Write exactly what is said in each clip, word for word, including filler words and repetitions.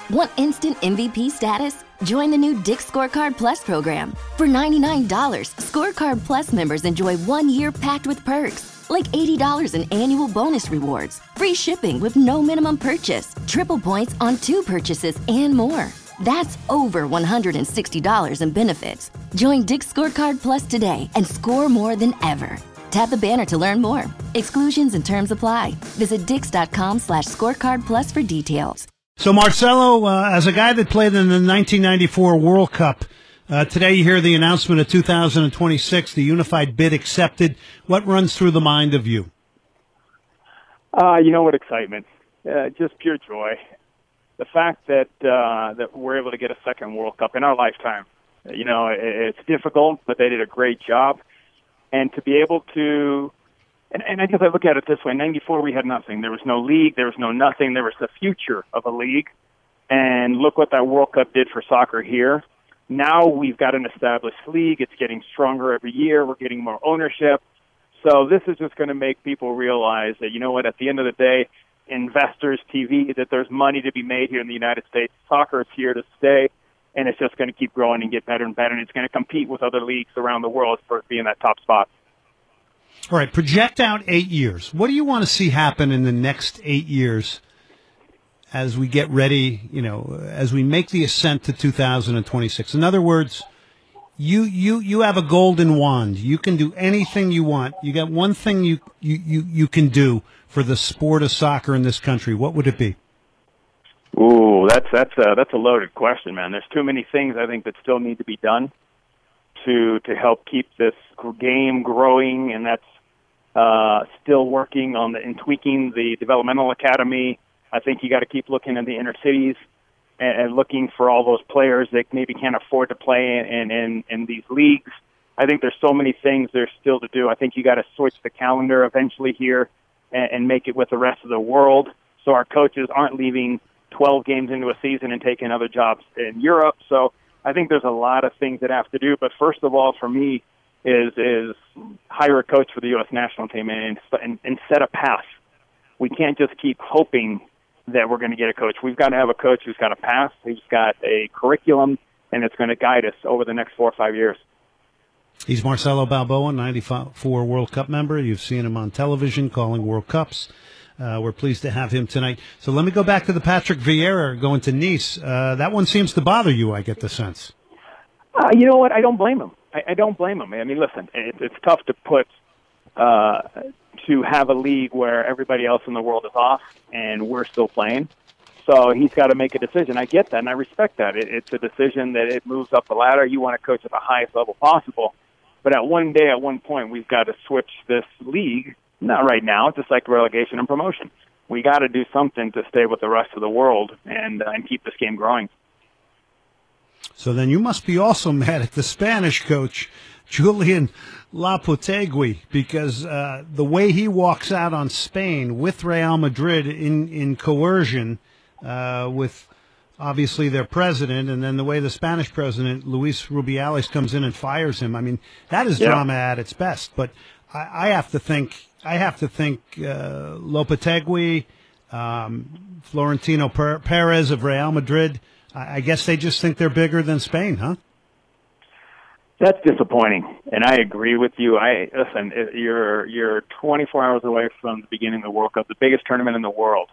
Want instant M V P status? Join the new Dick's Scorecard Plus program. For ninety-nine dollars, Scorecard Plus members enjoy one year packed with perks, like eighty dollars in annual bonus rewards, free shipping with no minimum purchase, triple points on two purchases, and more. That's over one hundred sixty dollars in benefits. Join Dick's Scorecard Plus today and score more than ever. Tap the banner to learn more. Exclusions and terms apply. Visit dix.com slash scorecard plus for details. So, Marcelo, uh, as a guy that played in the nineteen ninety-four World Cup, uh, today you hear the announcement of two thousand twenty-six, the unified bid accepted. What runs through the mind of you? Uh, you know what, excitement. Uh, just pure joy. The fact that uh, that we're able to get a second World Cup in our lifetime. You know, it, it's difficult, but they did a great job. And to be able to... And, and I guess I look at it this way. In ninety-four, we had nothing. There was no league. There was no nothing. There was the future of a league. And look what that World Cup did for soccer here. Now we've got an established league. It's getting stronger every year. We're getting more ownership. So this is just going to make people realize that, you know what, at the end of the day, investors, T V, that there's money to be made here in the United States. Soccer is here to stay, and it's just going to keep growing and get better and better. And it's going to compete with other leagues around the world for being that top spot. All right, project out eight years. What do you want to see happen in the next eight years as we get ready, you know, as we make the ascent to two thousand twenty-six? In other words, you you you have a golden wand. You can do anything you want. You got one thing you you, you, you can do for the sport of soccer in this country. What would it be? Ooh, that's that's a, that's a loaded question, man. There's too many things I think that still need to be done to to help keep this game growing, and that's uh, still working on the and tweaking the developmental academy. I think you got to keep looking in the inner cities and, and looking for all those players that maybe can't afford to play in, in in these leagues. I think there's so many things there's still to do. I think you got to switch the calendar eventually here and, and make it with the rest of the world, so our coaches aren't leaving twelve games into a season and taking other jobs in Europe. So I think there's a lot of things that have to do, but first of all, for me, is is hire a coach for the U S national team and, and, and set a path. We can't just keep hoping that we're going to get a coach. We've got to have a coach who's got a path, who's got a curriculum, and it's going to guide us over the next four or five years. He's Marcelo Balboa, ninety-four World Cup member. You've seen him on television calling World Cups. Uh, we're pleased to have him tonight. So let me go back to the Patrick Vieira going to Nice. Uh, that one seems to bother you, I get the sense. Uh, you know what? I don't blame him. I, I don't blame him. I mean, listen, it, it's tough to put uh, to have a league where everybody else in the world is off and we're still playing. So he's got to make a decision. I get that, and I respect that. It, it's a decision that it moves up the ladder. You want to coach at the highest level possible. But at one day, at one point, we've got to switch this league. Not right now, just like relegation and promotion. We got to do something to stay with the rest of the world and, uh, and keep this game growing. So then you must be also mad at the Spanish coach, Julian Lopetegui, because uh, the way he walks out on Spain with Real Madrid in, in coercion uh, with obviously their president, and then the way the Spanish president, Luis Rubiales, comes in and fires him. I mean, that is yeah. drama at its best. But I, I have to think... I have to think uh, Lopetegui, um, Florentino Perez of Real Madrid, I, I guess they just think they're bigger than Spain, huh? That's disappointing, and I agree with you. I listen. You're you're twenty-four hours away from the beginning of the World Cup, the biggest tournament in the world,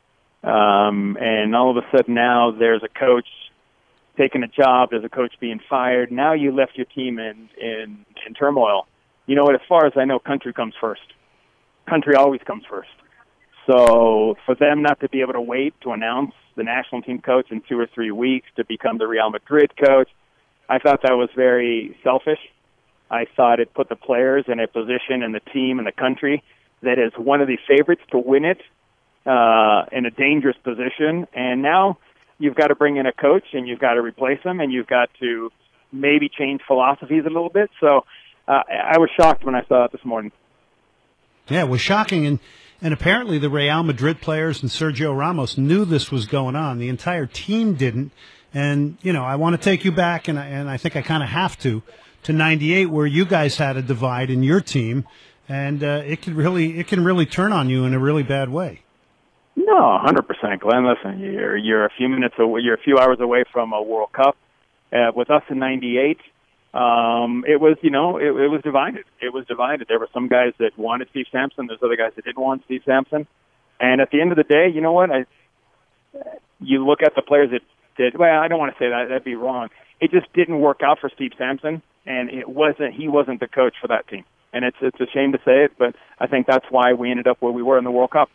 um, and all of a sudden now there's a coach taking a job, there's a coach being fired. Now you left your team in in, in turmoil. You know what? As far as I know, country comes first. Country always comes first. So for them not to be able to wait to announce the national team coach in two or three weeks to become the Real Madrid coach, I thought that was very selfish. I thought it put the players in a position and the team and the country that is one of the favorites to win it uh, in a dangerous position. And now you've got to bring in a coach and you've got to replace him and you've got to maybe change philosophies a little bit. So uh, I was shocked when I saw it this morning. Yeah, it was shocking, and, and apparently the Real Madrid players and Sergio Ramos knew this was going on. The entire team didn't, and, you know, I want to take you back, and I, and I think I kind of have to, to ninety-eight, where you guys had a divide in your team, and uh, it could really, it can really turn on you in a really bad way. No, one hundred percent, Glenn. Listen, you're you're a few minutes away, you're a few hours away from a World Cup. Uh, with us in ninety-eight, um, it was, you know, it, it was divided. It was divided. There were some guys that wanted Steve Sampson. There's other guys that didn't want Steve Sampson. And at the end of the day, you know what? I, you look at the players that did. Well, I don't want to say that. That'd be wrong. It just didn't work out for Steve Sampson, and it wasn't. He wasn't the coach for that team. And it's it's a shame to say it, but I think that's why we ended up where we were in the World Cup.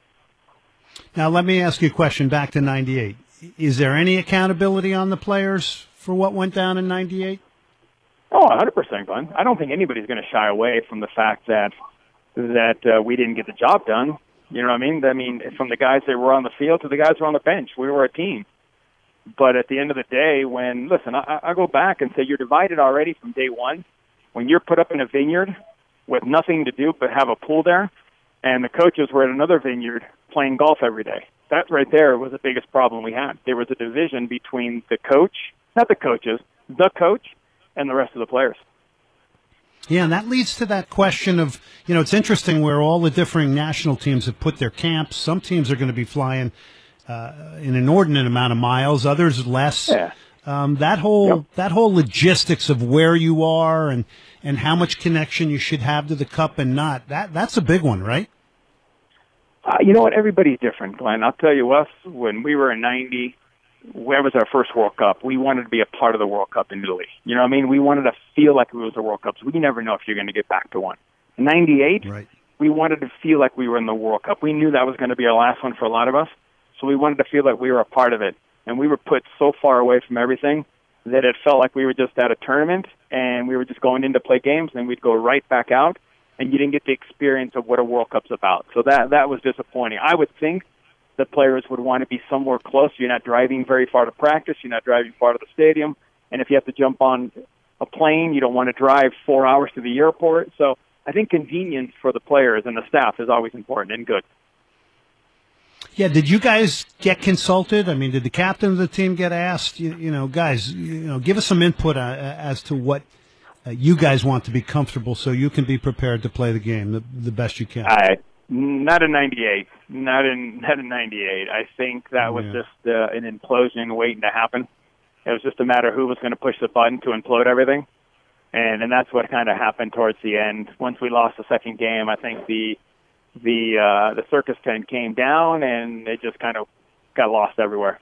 Now, let me ask you a question back to ninety-eight. Is there any accountability on the players for what went down in ninety-eight? Oh, one hundred percent, Glenn. I don't think anybody's going to shy away from the fact that that uh, we didn't get the job done. You know what I mean? I mean, from the guys that were on the field to the guys who were on the bench, we were a team. But at the end of the day, when, listen, I, I go back and say you're divided already from day one. When you're put up in a vineyard with nothing to do but have a pool there, and the coaches were at another vineyard playing golf every day. That right there was the biggest problem we had. There was a division between the coach, not the coaches, the coach, and the rest of the players. Yeah, and that leads to that question of, you know, it's interesting where all the differing national teams have put their camps. Some teams are going to be flying uh, an inordinate amount of miles, others less. Yeah. Um, that whole Yep. that whole logistics of where you are and, and how much connection you should have to the Cup and not, that that's a big one, right? Uh, you know what? Everybody's different, Glenn. I'll tell you, us, when we were in ninety, where was our first World Cup? We wanted to be a part of the World Cup in Italy. You know what I mean? We wanted to feel like it was a World Cup. So we never know if you're going to get back to one. In ninety-eight, Right. we wanted to feel like we were in the World Cup. We knew that was going to be our last one for a lot of us. So we wanted to feel like we were a part of it. And we were put so far away from everything that it felt like we were just at a tournament and we were just going in to play games and we'd go right back out and you didn't get the experience of what a World Cup's about. So that that was disappointing. I would think the players would want to be somewhere close. You're not driving very far to practice. You're not driving far to the stadium. And if you have to jump on a plane, you don't want to drive four hours to the airport. So I think convenience for the players and the staff is always important and good. Yeah, did you guys get consulted? I mean, did the captain of the team get asked? You, you know, guys, you know, give us some input uh, as to what uh, you guys want to be comfortable so you can be prepared to play the game the, the best you can. I, not in ninety-eight. Not in not in ninety-eight. I think that was Yeah. just uh, an implosion waiting to happen. It was just a matter of who was going to push the button to implode everything. And and that's what kind of happened towards the end. Once we lost the second game, I think the the uh, the circus tent came down, and it just kind of got lost everywhere.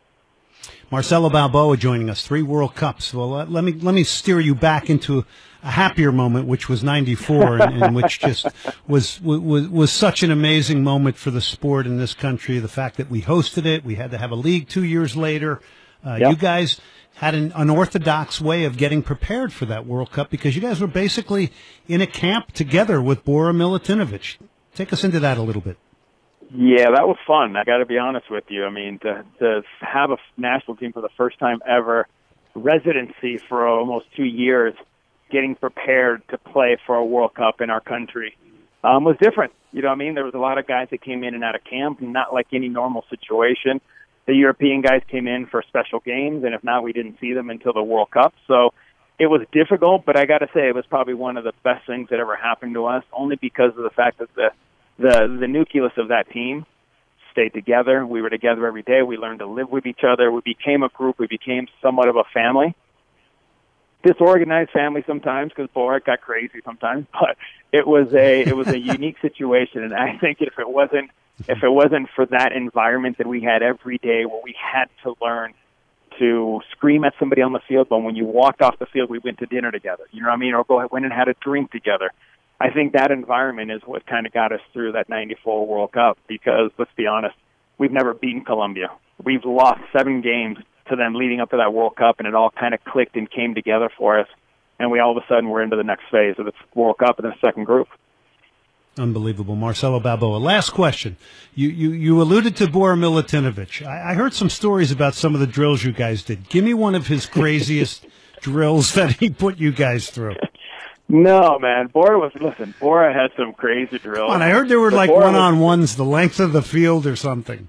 Marcelo Balboa joining us, three World Cups. Well, let, let me let me steer you back into a happier moment, which was ninety-four, and, and which just was, was was such an amazing moment for the sport in this country. The fact that we hosted it, we had to have a league two years later. Uh, Yep. You guys had an unorthodox way of getting prepared for that World Cup because you guys were basically in a camp together with Bora Milutinovic. Take us into that a little bit. Yeah, that was fun. I got to be honest with you. I mean, to, to have a national team for the first time ever, residency for almost two years, getting prepared to play for a World Cup in our country um, was different. You know what I mean? There was a lot of guys that came in and out of camp, not like any normal situation. The European guys came in for special games, and if not, we didn't see them until the World Cup. So it was difficult, but I got to say it was probably one of the best things that ever happened to us, only because of the fact that the the the nucleus of that team stayed together. We were together every day. We learned to live with each other. We became a group. We became somewhat of a family. Disorganized family sometimes because boy, it got crazy sometimes. But it was a it was a unique situation, and I think if it wasn't if it wasn't for that environment that we had every day, where we had to learn to scream at somebody on the field, but when you walked off the field, we went to dinner together. You know what I mean? Or go went and had a drink together. I think that environment is what kind of got us through that ninety-four World Cup because, let's be honest, we've never beaten Colombia. We've lost seven games to them leading up to that World Cup, and it all kind of clicked and came together for us. And we all of a sudden we're into the next phase of the World Cup in the second group. Unbelievable. Marcelo Balboa. Last question. You you, you alluded to Bora Milutinovic. I, I heard some stories about some of the drills you guys did. Give me one of his craziest drills that he put you guys through. No, man. Bora was, listen, Bora had some crazy drills. Come on, I heard there were But like Bora one-on-ones the length of the field or something.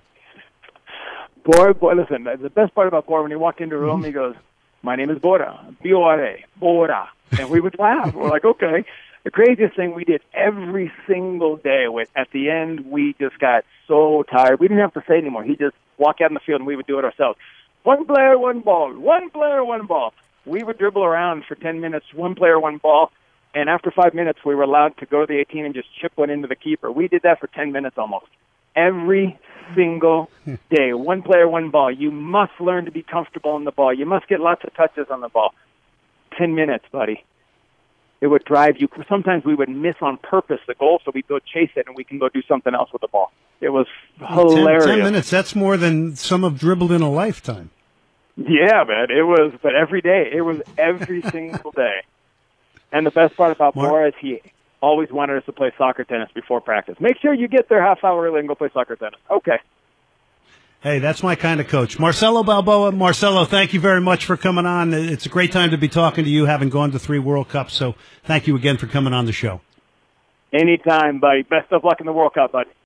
Bora, Bora, listen, the best part about Bora, when he walked into a room, he goes, my name is Bora, B O R A, Bora. And we would laugh. We're like, okay. the craziest thing we did every single day. With at the end, we just got so tired. We didn't have to say anymore. He just walk out in the field, and we would do it ourselves. One player, one ball. One player, one ball. We would dribble around for ten minutes. One player, one ball. And after five minutes, we were allowed to go to the eighteen and just chip one into the keeper. We did that for ten minutes almost. Every single day. One player, one ball. You must learn to be comfortable on the ball. You must get lots of touches on the ball. Ten minutes, buddy. It would drive you. Sometimes we would miss on purpose the goal, so we'd go chase it, and we can go do something else with the ball. It was hilarious. Ten, ten minutes, that's more than some have dribbled in a lifetime. Yeah, man. It was, but every day. It was every single day. And the best part about Mark? Boris, he always wanted us to play soccer tennis before practice. Make sure you get there half hour early and go play soccer tennis. Okay. Hey, that's my kind of coach. Marcelo Balboa. Marcelo, thank you very much for coming on. It's a great time to be talking to you, having gone to three World Cups. So thank you again for coming on the show. Anytime, buddy. Best of luck in the World Cup, buddy.